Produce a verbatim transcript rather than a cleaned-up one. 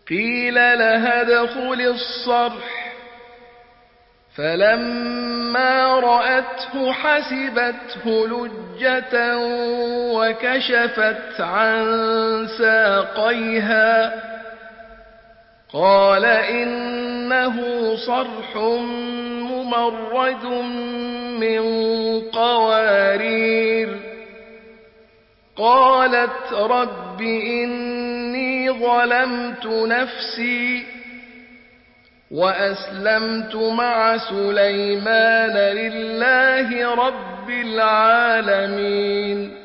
قيل لها ادخل الصرح فلما رأته حسبته لجة وكشفت عن ساقيها قال إنه صرح ممرد من قوارير قالت رب إني ظلمت نفسي وأسلمت مع سليمان لله رب العالمين